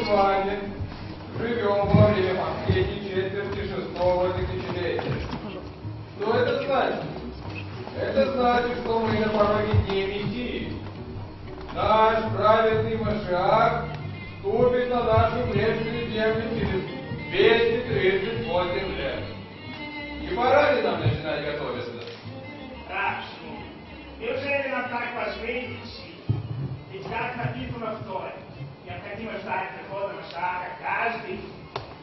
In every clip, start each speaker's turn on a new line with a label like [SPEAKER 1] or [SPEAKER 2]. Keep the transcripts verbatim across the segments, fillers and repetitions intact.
[SPEAKER 1] вами живем во время последней четверти шестого тысячелетия. Что это значит? Это значит, что мы на пороге дней Мессии. Наш праведный Машиах ступит на нашу грешную землю через двести тридцать восемь лет. Не пора ли нам начинать готовиться?
[SPEAKER 2] Страшно. Неужели нам так важны вещи? Ведь как написано в Торе, необходимо ждать прихода Машиаха каждый день.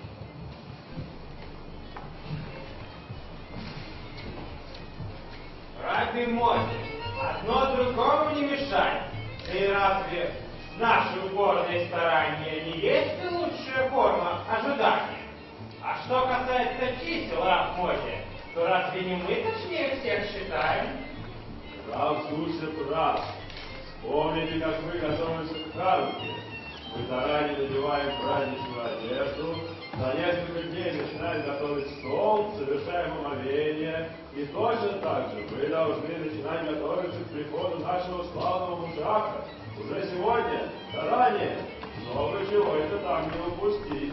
[SPEAKER 3] Раби Моше, одно другому не мешает. Да и разве наши упорные старания не есть лучшая форма ожидания? А что касается чисел, Раб Моше, то разве не мы точнее всех считаем?
[SPEAKER 4] Рав Суше прав. Вспомните, как мы готовимся к Хануке. Мы заранее надеваем праздничную одежду, за несколько дней начинаем готовить стол, совершаем омовение, и точно так же мы должны начинать готовиться к приходу нашего славного Машиаха уже сегодня, заранее, чтобы чего-то там не упустить.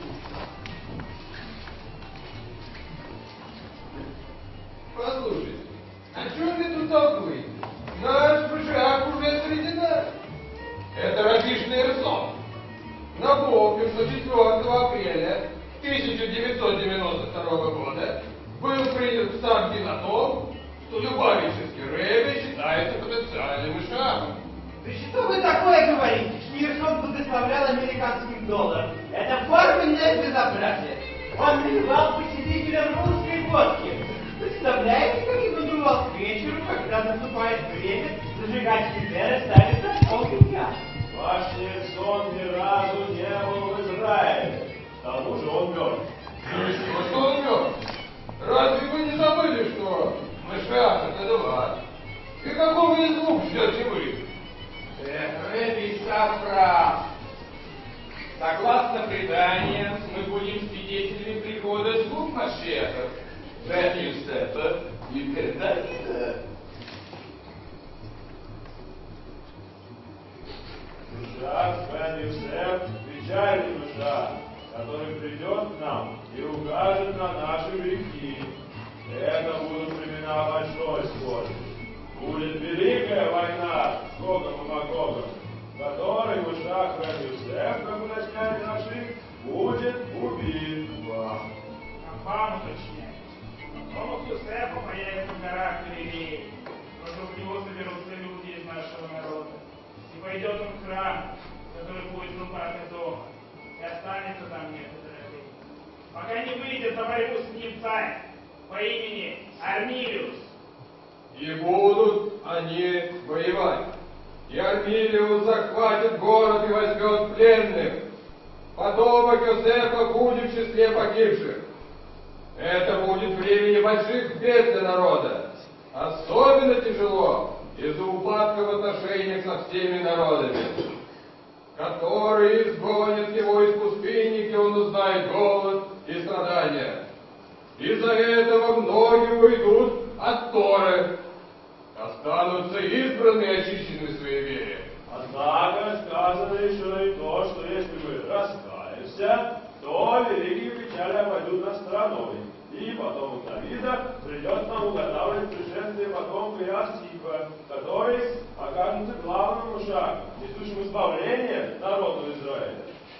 [SPEAKER 1] Послушайте, о чем вы тут толкуете? Наш Машиах уже среди нас. Это Рабишный сон. Напомню, что четвёртого апреля тысяча девятьсот девяносто второго года был принят в Санкте на том, что Любавический Ребе считается потенциальным Машиахом.
[SPEAKER 3] Да что вы такое говорите? Шнирсон благословлял американским долларом. Это форменное безобразие. Он наливал посетителям русской водки. Представляете, как я надувал к вечеру, когда наступает время зажигать сигары, ставить за стол дня?
[SPEAKER 4] Ваш Шнирсон ни разу не был в Израиле. К тому же он мертв.
[SPEAKER 1] Ну и что, что он мертв? Разве вы не забыли, что Машиах это два? И какого из двух ждете вы?
[SPEAKER 5] Рэбби прав. Согласно преданиям, мы будем свидетелями прихода двух Машиахов, Бен Юсефа и Бен-Давида.
[SPEAKER 4] Машиах Бен Юсеф, печальный Машиах, который придет к нам и укажет на наши грехи. Это будут времена большой скорби. Будет великая война с Гогом и Магогом, в которой Машиах Бен Юсеф, как уточняет Раши, будет убит вам.
[SPEAKER 2] Рамбам уточняет. Потомок Юсефа появится в горах Галилеи. Вокруг него соберутся люди из нашего народа. И пойдет он в храм, который будет в руках дома, и останется там некоторое время, пока не выйдет на борьбу с ним царь по имени Армилиус.
[SPEAKER 1] И будут они воевать. И Армилиус захватит город и возьмет пленных. Потомок Йосефа будет в числе погибших. Это будет время больших бед для народа. Особенно тяжело из-за упадка в отношениях со всеми народами. Который изгонит его из пустыни, где он узнает голод и страдания. Из-за этого многие уйдут от Торы. Останутся избранные, очищенные в своей вере.
[SPEAKER 4] Однако сказано еще и то, что если мы раскаемся, то великие печали обойдут нас стороной. И потомок Давида придет нам уготавливать пришествие потомка Иосифа, который окажется главным Машиахом, несущим избавление народу Израиля.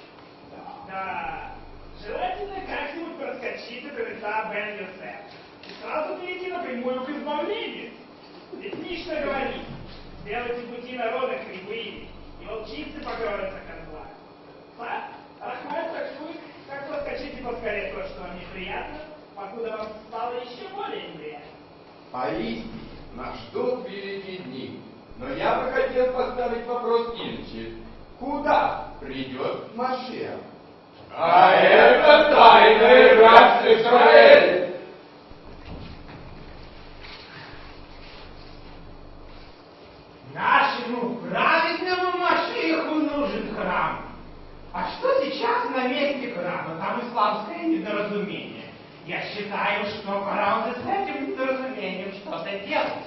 [SPEAKER 2] Да, желательно как-нибудь проскочить от лица Бен Йосефа и сразу перейти напрямую к избавлению. Ведь Мишна говорит, сделайте пути народа кривыми, и волчицы покроются козлами. Ладно, Рахман Такшуй, как проскочить и поскорее то, что вам неприятно, покуда вам стало еще более неприятно.
[SPEAKER 5] Поистине, нас ждут великие дни. Но я бы хотел поставить вопрос иначе. Куда придет Машиах?
[SPEAKER 1] А это тайный раб Израиля.
[SPEAKER 3] Нашему праведному Машиаху нужен храм. А что сейчас на месте храма? Там исламское недоразумение. Я считаю, что пора уже с этим недоразумением что-то делать.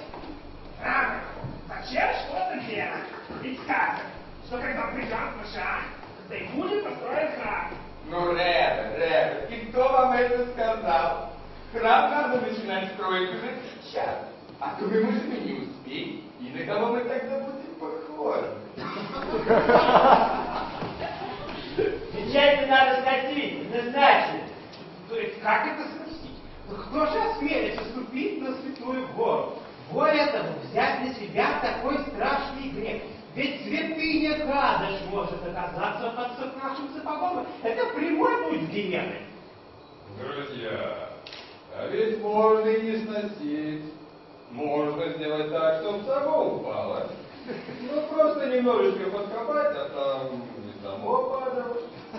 [SPEAKER 2] Правда, зачем что-то делать? Ведь сказано, что когда придет Машиах, Тайкуны построят храм.
[SPEAKER 5] Ну, Ребе, Ребе, и кто вам это сказал? Храм надо начинать строить уже сейчас. А то мы можем и не успеть. И на кого мы тогда будем похожи?
[SPEAKER 3] Замечательно надо скатить, назначить. То есть, как это совместить? Ну, кто же осмелится ступить на святую гору? Более того, взять на себя такой страшный грех. Ведь святыня Кадыш может оказаться под нашим сапогом. Это прямой путь в гиены.
[SPEAKER 1] Друзья, а ведь можно и не сносить. Можно сделать так, чтобы само упало. Ну, просто немножечко подкопать, а там и само падало.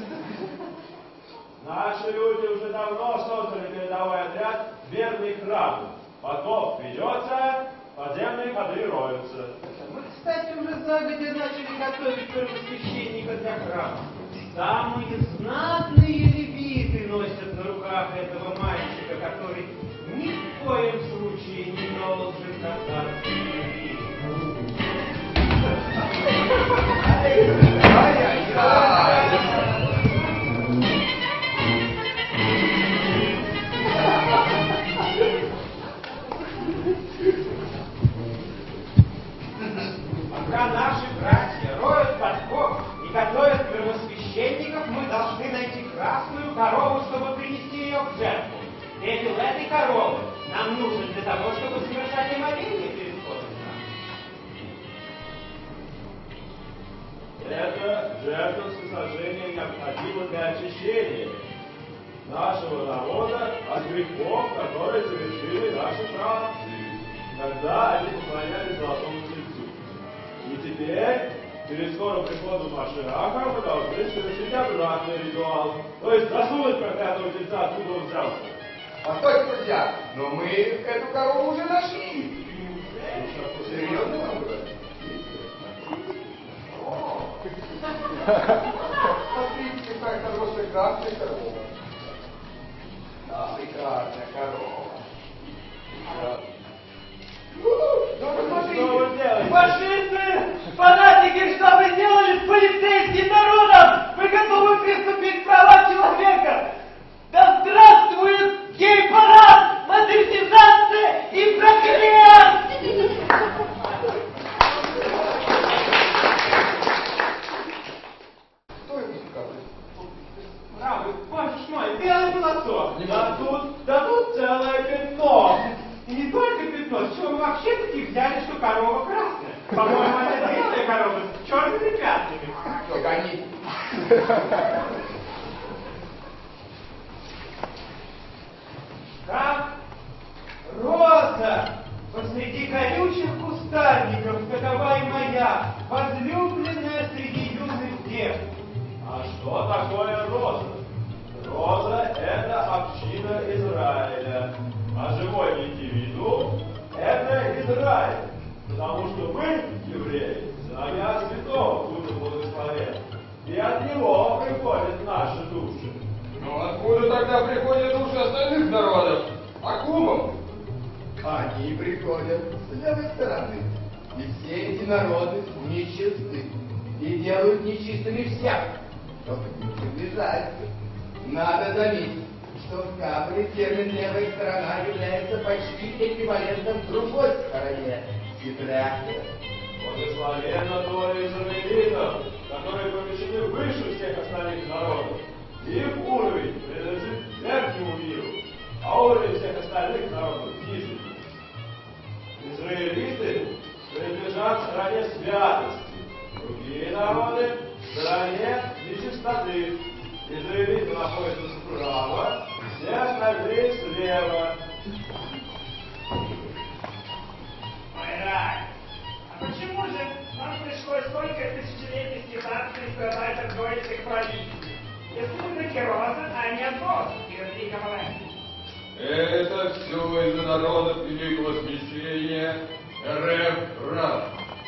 [SPEAKER 4] Наши люди уже давно создали передовой отряд верный храму. Потоп ведется, подземные ходы роются.
[SPEAKER 3] Мы, кстати, уже загодя начали готовить первосвященника для храма. Самые знатные левиты носят на руках этого мальчика, который ни в коем случае не должен касаться земли. Пока наши братья роют подкоп и готовят первосвященников, мы должны найти красную корову, чтобы принести ее в жертву. Пепел этой коровы нам нужен для того, чтобы совершать омовение перед входом в храм.
[SPEAKER 4] Это жертва всесожжения необходимо для очищения нашего народа от грехов, которые совершили наши праотцы, когда они поклонялись золотому тельцу. И теперь, перед скорым приходом Машиаха, мы должны совершить обратный ритуал, то есть засунуть проклятого тельца, откуда он взялся.
[SPEAKER 5] Постойте, друзья, но мы эту корову уже нашли. Серьезно вам говорю? Смотрите, какая хорошая красная корова. Да, прекрасная корова. Ну, посмотрите.
[SPEAKER 4] Что вы делаете?
[SPEAKER 3] Фашисты! Фанатики, что вы делали с полицейским народом? Вы готовы приступить к правам человека? Да здравствует гей-парад, модернизация и прогресс!
[SPEAKER 5] Что это сказать?
[SPEAKER 3] Правый, боже мой, белый молоток. Да тут, да тут целое пятно. И не только пятно, с чего вы вообще таких взяли, что корова красная? По-моему, это белая корова с черными пятнами.
[SPEAKER 5] Что, гони?
[SPEAKER 3] Как роза посреди колючих кустарников, такова и моя, возлюбленная среди юных дев.
[SPEAKER 4] А что такое роза? Роза – это община Израиля, а живой индивидуум – это Израиль, потому что мы, евреи, сыновья святого Духа Благословен, и от него приходят наши души.
[SPEAKER 1] Ну откуда тогда приходят души остальных народов? Акумов?
[SPEAKER 5] Они приходят с левой стороны. И все эти народы нечисты. И делают нечистыми всех, кто к ним приближается. Надо заметить, что в Кабре термин «левая сторона» является почти эквивалентом другой стороне – Ситрахе.
[SPEAKER 4] Благословенно двое израилитов, которые помещены выше всех остальных народов. Их уровень принадлежит верхнему миру, а уровень всех остальных народов ниже. Израилиты принадлежат стране святости, другие народы – стране нечистоты. Израилиты находятся справа, все остальные слева.
[SPEAKER 2] Майрак, а почему же нам пришлось столько тысячелетий скитаться и страдать от двоих правителей? Если бы таки роза, а не отброс, и великого
[SPEAKER 1] Это все из-за народов великого смещения РФ-РАФ.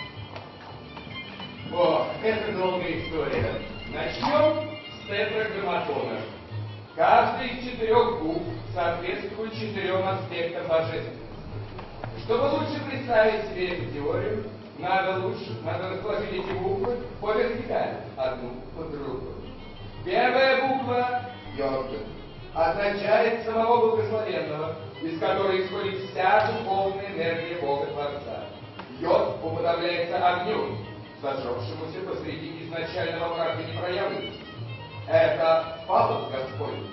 [SPEAKER 5] О, это долгая история. Начнем с тетраграмматона. Каждый из четырех букв соответствует четырем аспектам божественности. Чтобы лучше представить себе эту теорию,
[SPEAKER 1] Надо лучше, надо расположить эти буквы по вертикали, одну по другой. Первая буква Йод означает самого благословенного, из которой исходит вся духовная энергия Бога Творца. Йод уподобляется огню, зажегшемуся посреди изначального мрака непроявленности. Это палец Господь.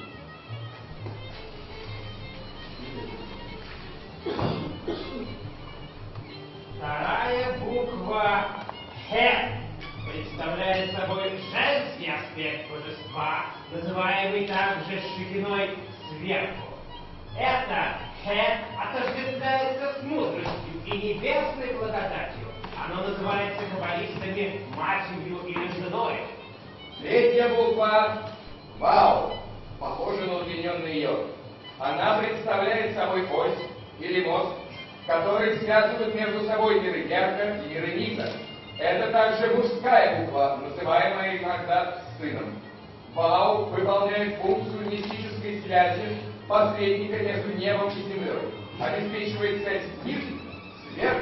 [SPEAKER 3] Вторая буква Х представляет собой женский аспект божества, называемый также шириной сверху. Это Х отождествляется с мудростью и небесной благодатью. Оно называется каббалистами матерью или женой.
[SPEAKER 1] Третья буква Вау, похожа на удлиненный йод. Она представляет собой ось или мост, который связывает между собой миры верха и миры низа. Это также мужская буква, называемая иногда сыном. Вау выполняет функцию мистической связи посредника между небом и землей, обеспечивает связь низ, сверх.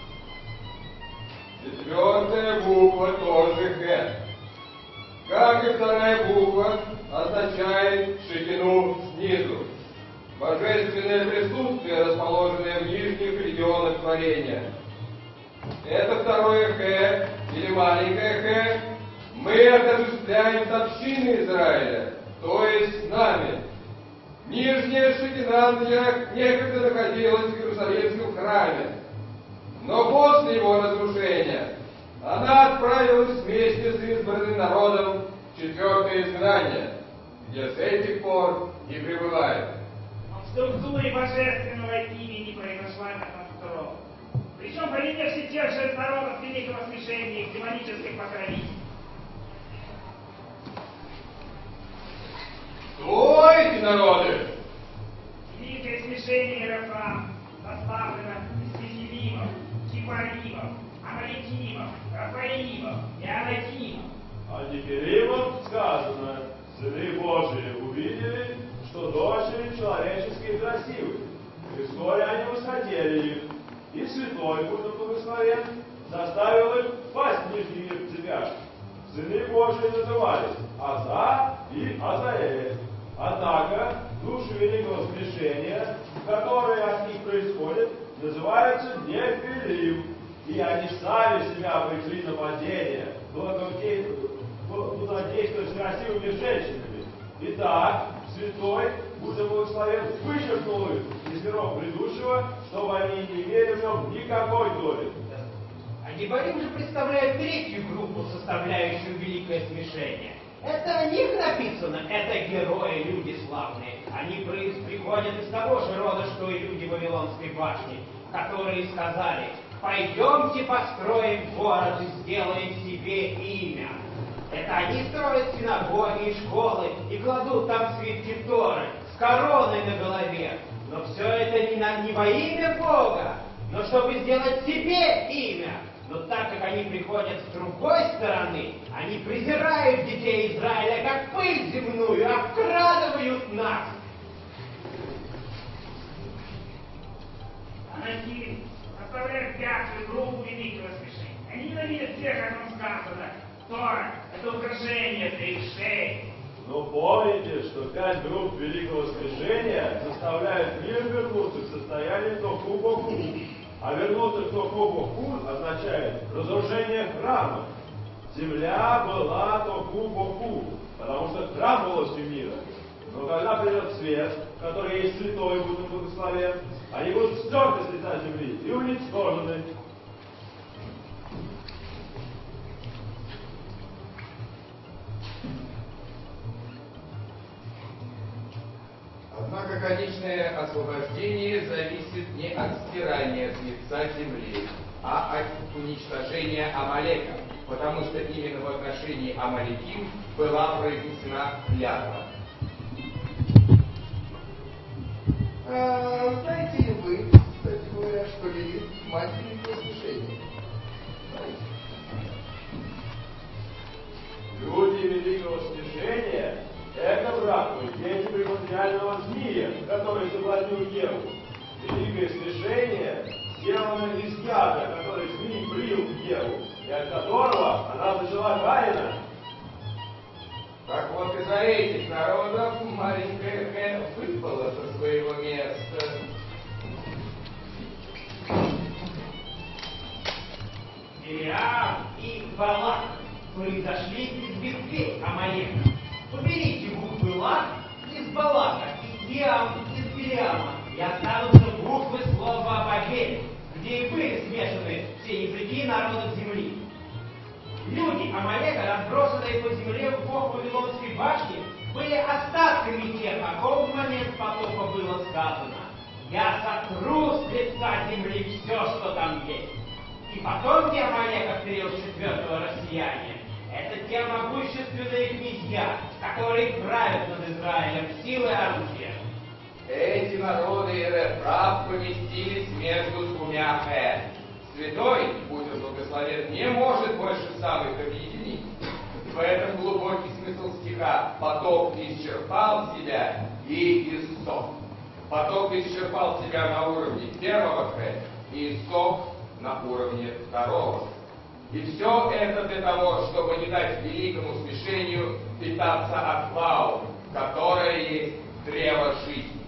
[SPEAKER 1] Четвертая буква тоже Х. Как и вторая буква, означает ширину снизу. Божественное присутствие, расположенное в нижних регионах творения. Это второе Х, или маленькое Х, мы отождествляем с общиной Израиля, то есть с нами. Нижняя ширина некогда находилась в Иерусалимском храме, но после его разрушения она отправилась вместе с избранным народом в четвертое изгнание, где с этих пор и пребывает.
[SPEAKER 2] В структуре божественного имени произошла катастрофа. Причем проведевший тех же народов великого смешения их демонических покровителей.
[SPEAKER 1] Стойте, народы!
[SPEAKER 2] Великое смешение Иерофам составлено из Визелимов, Кипаримов, Амаликимов, Рафаимов и Анакимов.
[SPEAKER 4] О Дикеримах сказано: сыны Божии увидели, что дочери человеческие красивы, и вскоре они восхотели их, и святой, будто благословен, заставил их пасть в нижний мир в цепях. Сыны Божии назывались Аза и Азаэль. Однако души великого смешения, которые от них происходят, называются Нефилим, и они сами себя обрекли на падение, благодействуя с красивыми женщинами. Итак, святой, будто благословен, вычеркнул их из миров предыдущего, чтобы они не имели в нем никакой доли.
[SPEAKER 3] А Гибарим же представляет третью группу, составляющую великое смешение. Это о них написано, это герои, люди славные. Они приходят из того же рода, что и люди Вавилонской башни, которые сказали: пойдемте построим город и сделаем себе имя. Это они строят синагоги и школы и кладут там свитки Торы с короной на голове. Но все это не, на, не во имя Бога, но чтобы сделать себе имя. Но так как они приходят с другой стороны, они презирают детей Израиля как пыль земную, обкрадывают нас.
[SPEAKER 2] Анаким составляет пятую группу великого смешения. Они ненавидят всех, как вам сказано. Тора — это украшение для их шеи.
[SPEAKER 4] Но помните, что пять групп великого смешения заставляют мир вернуться к состоянию Тоху-Боху. А вернуться к Тоху-Боху означает разрушение храма. Земля была Тоху-Боху, потому что храм был осью мира. Но когда придет свет, который есть святой, будто благословен, они будут стерты с лица земли и уничтожены.
[SPEAKER 1] Однако конечное освобождение зависит не от стирания с лица земли, а от уничтожения Амалека, потому что именно в отношении Амалеким была произнесена клятва.
[SPEAKER 5] А, знаете ли вы, кстати говоря, что велит матери послушания?
[SPEAKER 4] Люди великого смешения — это, брат мой, дети примордиального змея, который соблазнил Еву. Великое смешение сделано из яда, который змей прил
[SPEAKER 3] Балак произошли из ветвей Амалека. Уберите буквы Лак из Балака, и Диам из Белиама, и останутся буквы слова Бабель, где и были смешаны все языки народов земли. Люди Амалека, разбросанные по земле в эпоху Вавилонской башни, были остатками тех, о ком в момент потопа было сказано: «Я сотру с лица земли все, что там есть». И потомки Амалека в период четвертого россияния — это те могущественные князья, которые правят над Израилем силой оружия.
[SPEAKER 5] Эти народы Ерефрав поместились между двумя «э». Святой, будь он благословен, не может больше сам их объединить. В этом глубокий смысл стиха: «Поток исчерпал себя и иссох». Поток исчерпал себя на уровне первого «э» и иссох на уровне второго. И все это для того, чтобы не дать великому смешению питаться от Вау, которое есть древо жизни.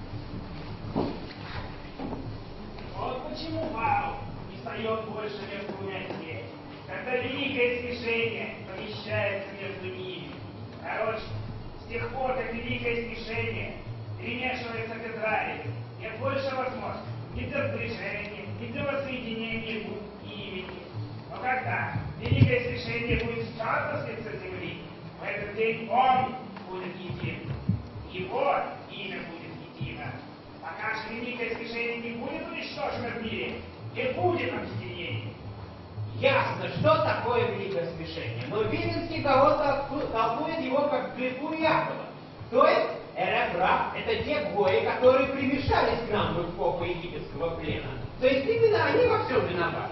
[SPEAKER 2] Вот почему Вау не встает больше между двумя здесь, когда великое смешение помещается между ними. Короче, с тех пор, как великое смешение перемешивается к Израилю, нет больше возможностей ни для сближения, ни для воссоединения букв и имени. Но когда великое смешение будет сжато с лица земли, в этот день он будет един. Его имя будет едино. Пока же великое смешение не будет уничтожено в мире, не будет объединений.
[SPEAKER 3] Ясно, что такое великое смешение, но Виленский кого-то толкует его как клепу Якова. То есть Ерефрав — это те гои, которые примешались к нам в эпоху египетского плена. То есть именно они во всем виноваты.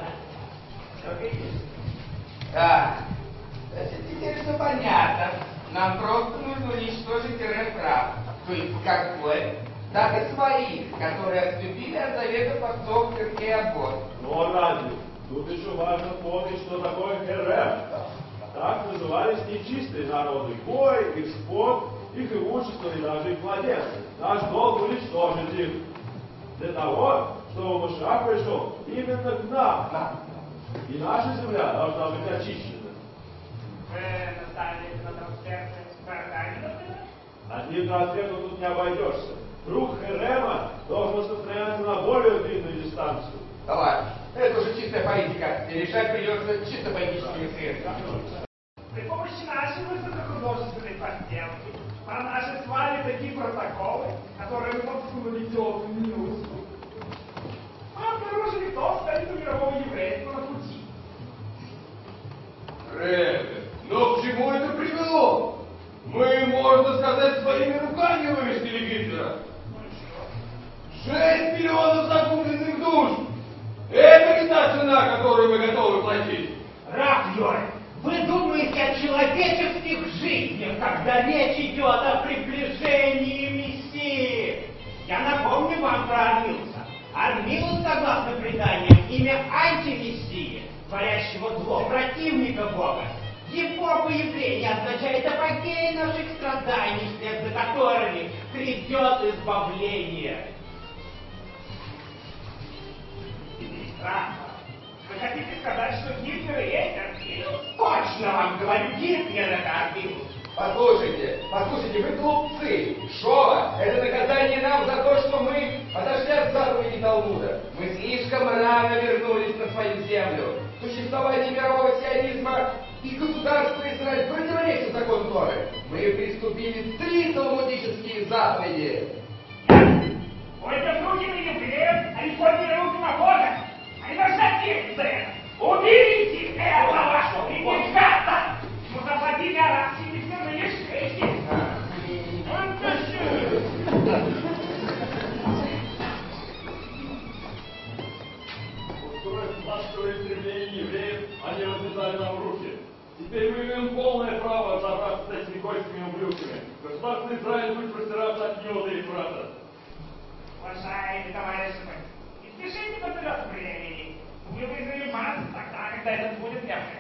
[SPEAKER 5] Так, значит, теперь все понятно. Нам просто нужно уничтожить Ерефрав, то есть как свой, так и своих, которые отступили от завета отцов и Аббот.
[SPEAKER 4] Но разве? Тут еще важно помнить, что такое Херем. Так назывались нечистые народы: Гой, их скот, их имущество и даже их младенцы. Наш долг уничтожить их. Для того, чтобы Машиах пришел именно к нам. И наша земля должна быть очищена.
[SPEAKER 2] Вы наставили на трансферты с Иордании, например?
[SPEAKER 4] Одним трансфертом тут не обойдешься. Круг Херема должен распространяться на более длинную дистанцию.
[SPEAKER 5] Товарищ, это уже чистая политика, и решать придется чисто политическими средствами.
[SPEAKER 2] При помощи нашей высокохудожественной подделки на наши свали такие протоколы, которые мы подсунули темную минусу. Мы обнаружили, кто стоит у мирового еврейства на пути.
[SPEAKER 1] Ребе, но к чему это привело? Мы, можно сказать, своими руками вывестили Гитлера. Шесть миллионов загубленных душ! Это не та цена, которую мы готовы платить.
[SPEAKER 3] Раб Йорь, вы думаете о человеческих жизнях, когда речь идет о приближении Мессии? Я напомню вам про Армилуса. Армилус, согласно преданиям, имя антимессии, творящего зло, противника Бога. Его появление означает апогей наших страданий, вслед за которыми грядет избавление.
[SPEAKER 2] Странно. Вы хотите сказать, что Гитлер и есть Армилус?
[SPEAKER 3] Точно вам говорю, Гитлер это Армилус.
[SPEAKER 5] Послушайте, послушайте, вы глупцы. Шова — это наказание нам за то, что мы отошли от заповедей Талмуда. Мы слишком рано вернулись на свою землю. Существование мирового сионизма и государства Израиль противоречит закону Торы. Мы приступили три талмудические заповеди.
[SPEAKER 2] Ольга Грудина евреев, а реформируют на Бога. Они должны ответить за это. Уберите этого вашего ренегата! Ему заплатили арабские нефтяные шейки. Он кашует.
[SPEAKER 4] Устроив массовое истребление евреев, они развязали нам руки. Теперь мы имеем полное право разобраться с этими гольскими ублюдками. Государство Израиль будет простираться от него до Ефрата.
[SPEAKER 2] Уважаемые товарищи, не спешите поперед времени. Мы вызовем вас тогда, когда это будет необходимо.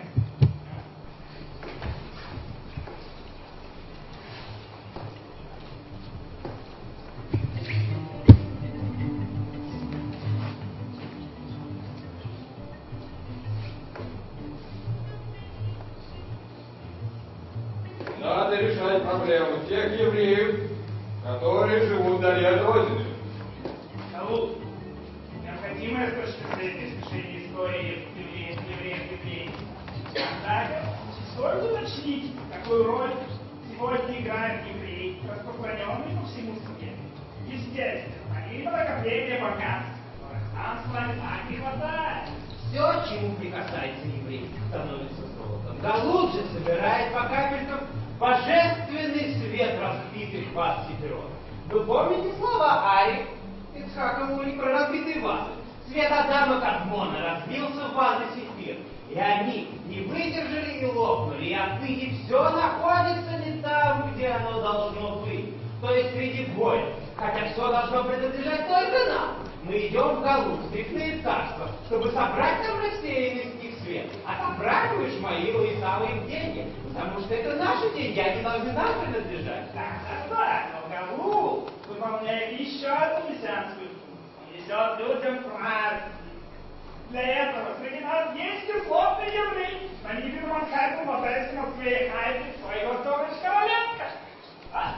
[SPEAKER 1] надо решать проблему тех евреев, которые живут вдали от Родины.
[SPEAKER 2] Калуг, необходимое с точки зрения смешения истории евреев, евреев, евреев. Однако, стоит уточнить, какую роль сегодня играют евреи, распространенные по всему свету. Естественно, либо накопление богатств, которых нам с вами так не хватает.
[SPEAKER 3] Все, чему прикасается еврей, становится золотом. Да лучше собирает по капелькам божественный свет разбитых ваз сеперот. Вы помните слова Ари Ицхака Мури про разбитые вазы? Свет Адама Кадмона разбился в вазы сефир, и они не выдержали и лопнули, и отныне все находится не там, где оно должно быть, то есть среди боя, хотя все должно принадлежать только нам. Мы идем в Галут, в степные царства, чтобы собрать там рассеянный с них свет. А собрали вы Ишмаилу и Исаву их деньги, потому что это наши деньги, они должны нам принадлежать.
[SPEAKER 2] Так, так, так, но Галут выполняет еще одну мессианскую функцию. Он несет людям праздник. Для этого среди нас есть условный еврей. На небе Манхэттен, мотается в Москве и Хайфе, своего Торыч Короленко. А?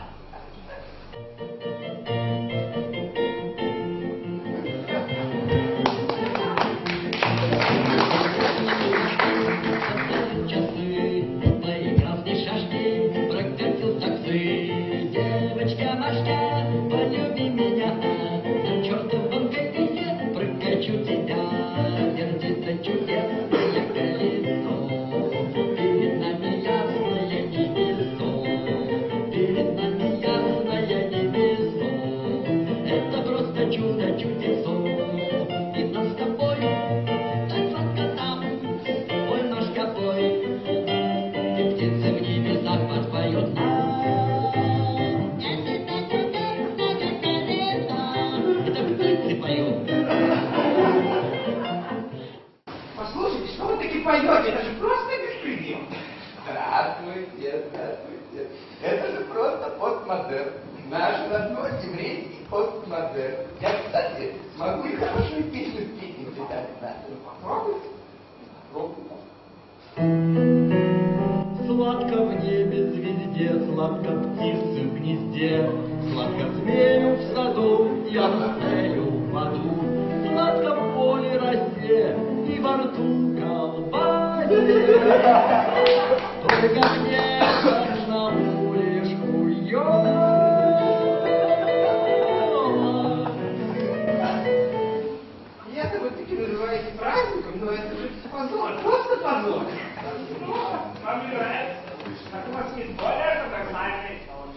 [SPEAKER 3] Послушайте, что вы таки поете? Это же просто беспредел.
[SPEAKER 5] Здравствуйте, здравствуйте. Это же просто постмодерн. Наш родной еврейский постмодерн. Я, кстати, смогу и хорошую песню спеть, если так надо. Попробуйте. Попробуйте.
[SPEAKER 6] Сладко в небе звезде, сладко птице в гнезде, сладко змею в саду, я стою в аду, сладко в поле росе и во рту колбасе. Только мне одному лишь хуёво.
[SPEAKER 3] Я-то вы таки называете праздником, но это же позор, просто позор.
[SPEAKER 2] Вам не нравится? Так у вас есть более ортодоксальный сон.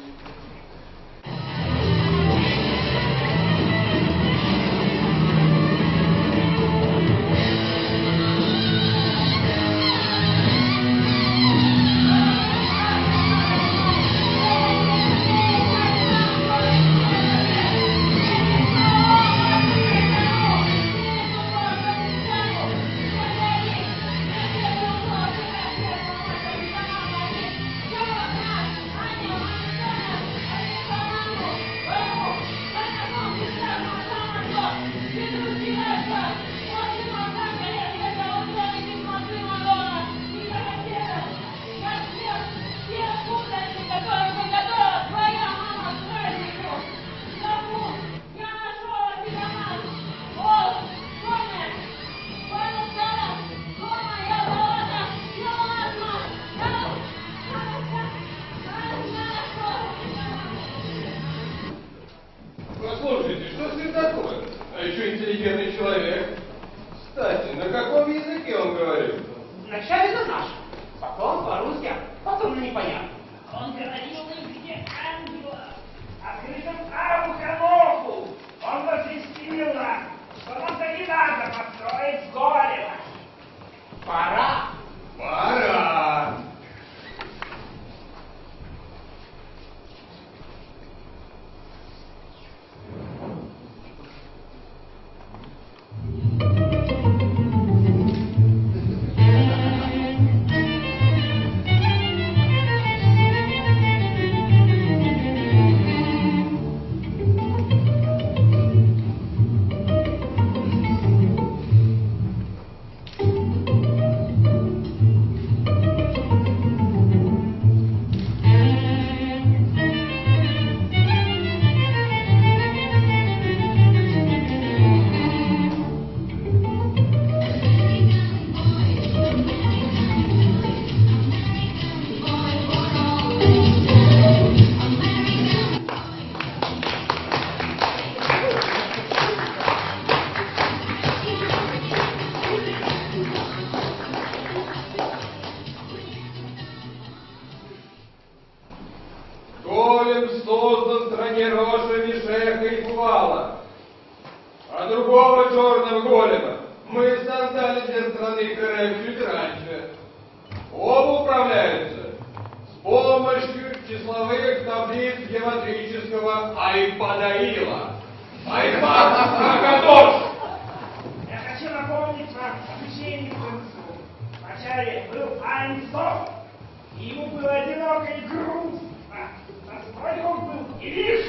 [SPEAKER 1] стороны Крэм чуть раньше. Оба управляются с помощью числовых таблиц геометрического Айпадаила. Айпад Кракатош!
[SPEAKER 2] Я хочу напомнить вам обучение в МСУ. Вначале был Айнстов, и ему было одиноко и грустно. Насколько он был и лишь.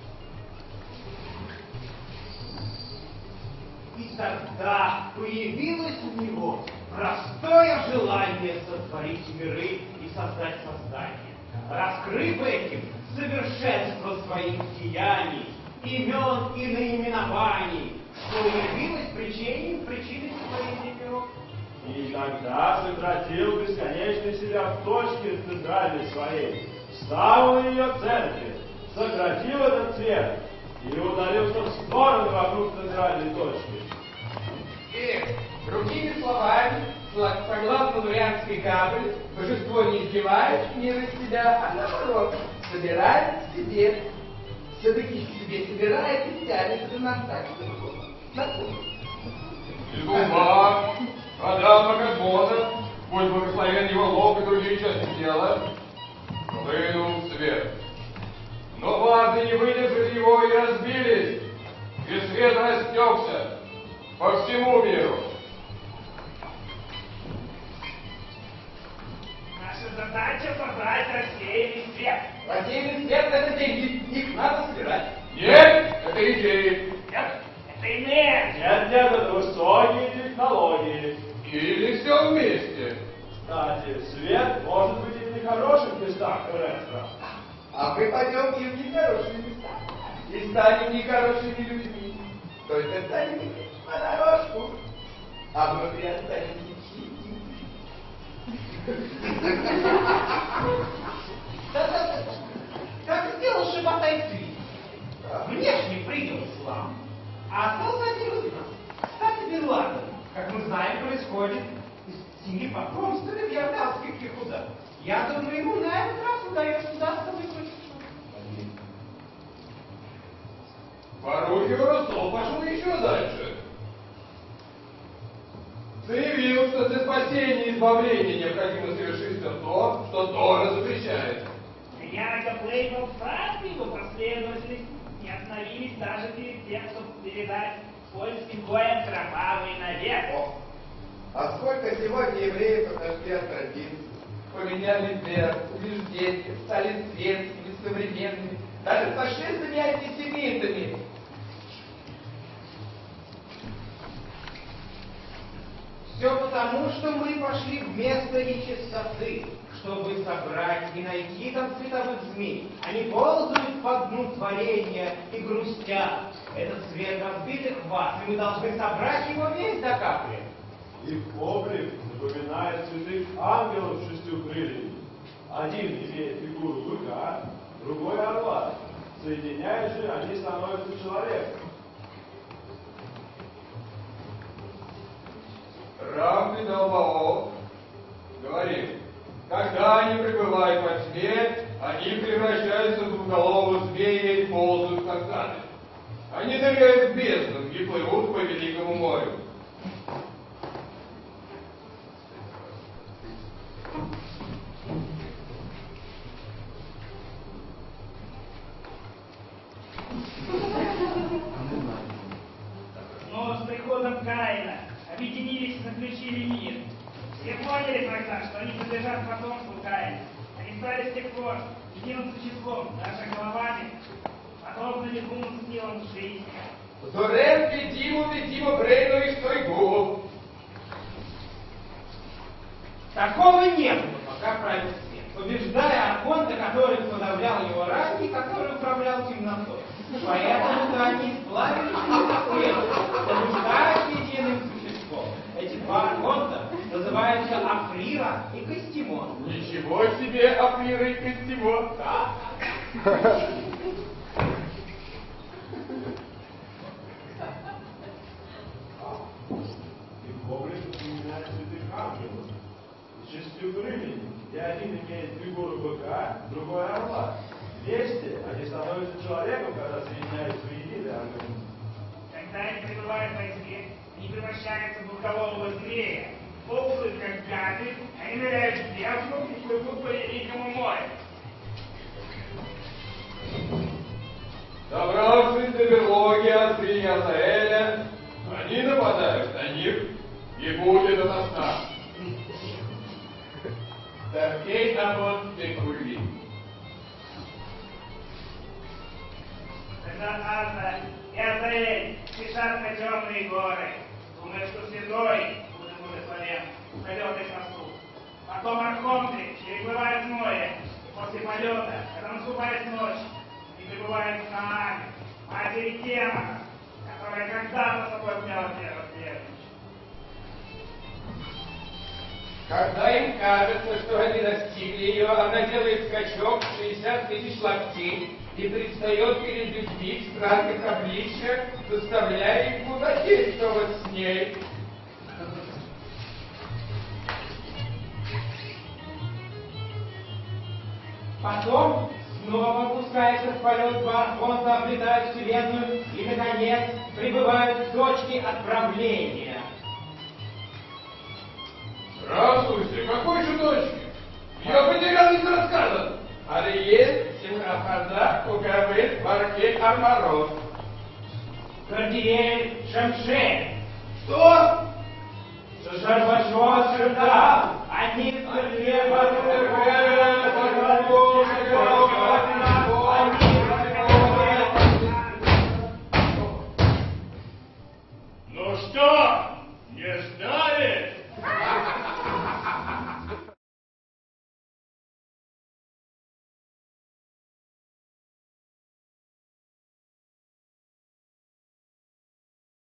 [SPEAKER 3] И тогда появилось у него простое желание сотворить миры и создать создание, раскрыв этим совершенство своих деяний, имен и наименований, что явилось причиной причиной сотворения миров.
[SPEAKER 4] И тогда сократил бесконечно себя в точке центральной своей, встал в ее центре, сократил этот цвет и удалился в стороны вокруг центральной точки.
[SPEAKER 5] И, другими словами, согласно Лурианской капле, божество не изливает мир из себя, а наоборот, собирает в себе. Все-таки в себе собирает и тянет нас так, что
[SPEAKER 1] Из ума Адама Кадмона, будь благословен его лоб и другие части тела, хлынул свет. Но вазы не выдержали его и разбились, и свет растекся по всему миру.
[SPEAKER 2] Наша задача создать рассеянный свет.
[SPEAKER 5] рассеянный свет — это деньги, их надо собирать.
[SPEAKER 1] Нет, это идеи.
[SPEAKER 2] Нет, это энергия.
[SPEAKER 4] Нет, нет, это высокие технологии.
[SPEAKER 1] Или все вместе.
[SPEAKER 4] Кстати, свет может быть и в нехороших местах Терестра.
[SPEAKER 5] А мы пойдем и в нехорошие места. И станем нехорошими людьми. Только станем понарошку. А внутри останемся чистенькими.
[SPEAKER 3] Да-да-да. Как сделал Шабатай ты? Внешне принял ислам, а остался один из нас. Кстати, Бен Ладен, как мы знаем, происходит из семьи потомственных в иорданских Кихуда. Я думаю, ему на этот раз удается удастся выкрутить.
[SPEAKER 1] Барухи Ростов пошел еще дальше. Заявил, что для спасения и избавления необходимо совершить все то, что Тора запрещает.
[SPEAKER 2] Янка Плейбл сам его последователи не остановились даже перед тем, чтобы передать польским воям кровавый навет.
[SPEAKER 5] А сколько сегодня евреев отошли от традиций, поменяли веру, убеждения, стали светскими, современными, даже фашистами и антисемитами. Все потому, что мы пошли в место нечистоты, чтобы собрать и найти там световых змей. Они ползают по дну творения и грустят. Этот свет разбитых ваз, и мы должны собрать его весь до капли.
[SPEAKER 4] Их облик напоминает святых ангелов с шестью крыльями. Один имеет фигуру быка, другой орла. Соединяясь же, они становятся человеком.
[SPEAKER 1] Рав Медалбаов говорит, когда они пребывают во тьме, они превращаются в двуголового змея и ползают как гады. Они ныряют в бездну и плывут по великому морю.
[SPEAKER 2] Но с приходом Каина объединились и заключили мир. Все поняли тогда, что они подлежат потомству Каина. Они стали с тех пор единым существом, даже головами, подобными двум силам жизни.
[SPEAKER 1] Зорен Петиму Петиму Брейну и Штойгу.
[SPEAKER 3] Такого не было, пока правил свет, побеждая Архонта, который подавлял его ранее, который управлял темнотой. Поэтому-то они сплавились в свет, побеждая единым существом. Эти два Архонта называются Африра и Костимон.
[SPEAKER 1] Ничего себе, Африра и Костимон.
[SPEAKER 3] Да.
[SPEAKER 4] Их облик напоминает святых ангелов с шестью крыльями, и один имеет фигуру быка, другой орла. Вместе они становятся человеком, когда соединяются в единый организм.
[SPEAKER 2] Когда они пребывают во тьме, они превращаются в двухголового змея. ползают как гады, они ныряют в бездну и плывут по Великому морю.
[SPEAKER 1] Добравшись до берлоги Асри и Азаэля, они нападают на них и будет ото сна.
[SPEAKER 5] Такей вот ты кули.
[SPEAKER 2] Когда Аза и Азаэль спешат на темные горы, думая, что святой, будет благословен, пойдет их на суд. Потом архонты переплывают море, и после полета, когда наступает ночь, и прибывает в Ханаан, матери демона, которая когда-то соблазняла первых верующих.
[SPEAKER 5] Когда им кажется, что они достигли ее, она делает скачок в шестьдесят тысяч локтей и предстает перед людьми в странных обличьях, заставляя их удовольствовать с ней.
[SPEAKER 3] Потом снова пускается в полет два архонта, облетают вселенную и, наконец, прибывают к точке отправления.
[SPEAKER 1] Здравствуйте, какой же точки? Я потерял из рассказа. Ариель, Симхафаза, Кукавель, Баркель, Армарот.
[SPEAKER 3] Гордиэль, Шамшель.
[SPEAKER 5] Что?
[SPEAKER 3] Шарбашот, Шардам, они слева,